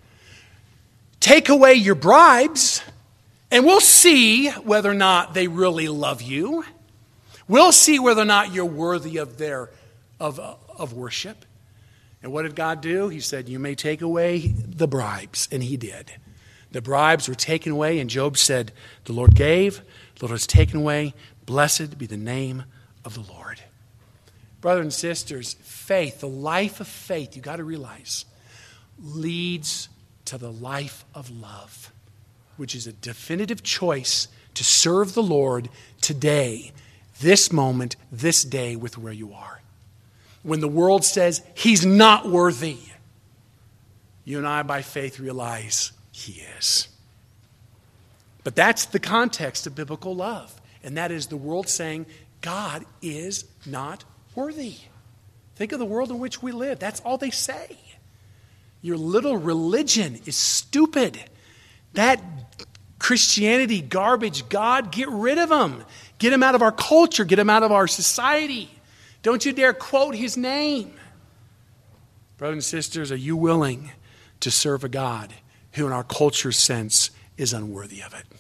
Take away your bribes, and we'll see whether or not they really love you. We'll see whether or not you're worthy of their of, of worship. And what did God do? He said, you may take away the bribes. And he did. The bribes were taken away, and Job said, the Lord gave, the Lord has taken away. Blessed be the name of the Lord. Brothers and sisters, faith, the life of faith, you've got to realize, leads to the life of love, which is a definitive choice to serve the Lord today, this moment, this day with where you are. When the world says he's not worthy, you and I by faith realize he is. But that's the context of biblical love. And that is the world saying God is not worthy. Think of the world in which we live. That's all they say. Your little religion is stupid. That Christianity garbage, God, get rid of him. Get him out of our culture. Get him out of our society. Don't you dare quote his name. Brothers and sisters, are you willing to serve a God who in our culture's sense is unworthy of it?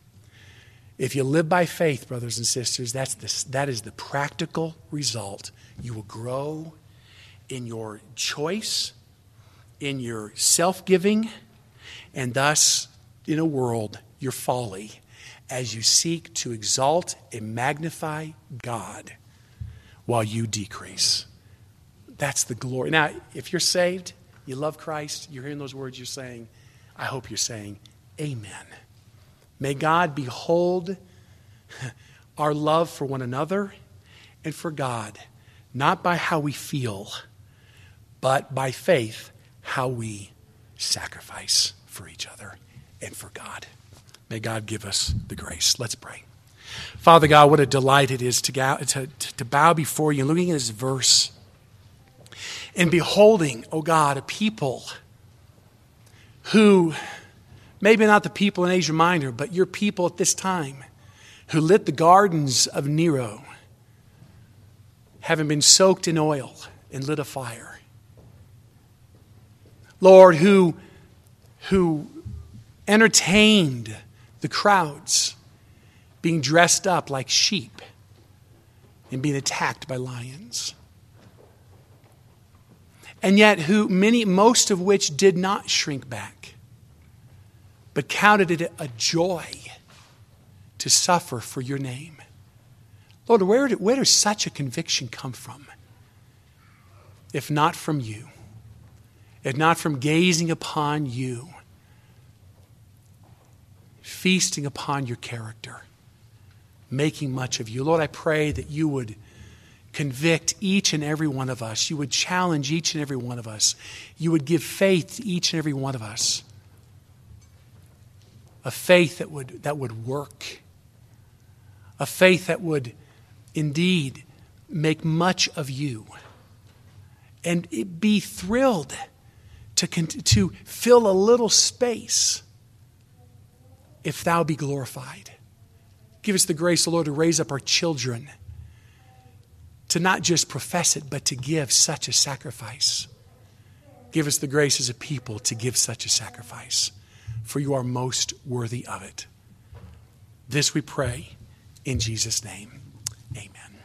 If you live by faith, brothers and sisters, that's the, that is the practical result. You will grow in your choice, in your self-giving, and thus in a world, your folly, as you seek to exalt and magnify God while you decrease. That's the glory. Now, if you're saved, you love Christ, you're hearing those words, you're saying, I hope you're saying, amen. May God behold our love for one another and for God, not by how we feel, but by faith, how we sacrifice for each other and for God. May God give us the grace. Let's pray. Father God, what a delight it is to, go, to, to bow before you and looking at this verse and beholding, oh God, a people who, maybe not the people in Asia Minor, but your people at this time who lit the gardens of Nero, having been soaked in oil and lit a fire. Lord, who, who entertained the crowds being dressed up like sheep and being attacked by lions. And yet who many, most of which did not shrink back, but counted it a joy to suffer for your name. Lord, where, did, where does such a conviction come from? If not from you, if not from gazing upon you, feasting upon your character, making much of you. Lord, I pray that you would convict each and every one of us. You would challenge each and every one of us. You would give faith to each and every one of us. A faith that would, that would work. A faith that would indeed make much of you. And be thrilled to, to fill a little space if thou be glorified. Give us the grace, O Lord, to raise up our children to not just profess it, but to give such a sacrifice. Give us the grace as a people to give such a sacrifice, for you are most worthy of it. This we pray in Jesus' name. Amen.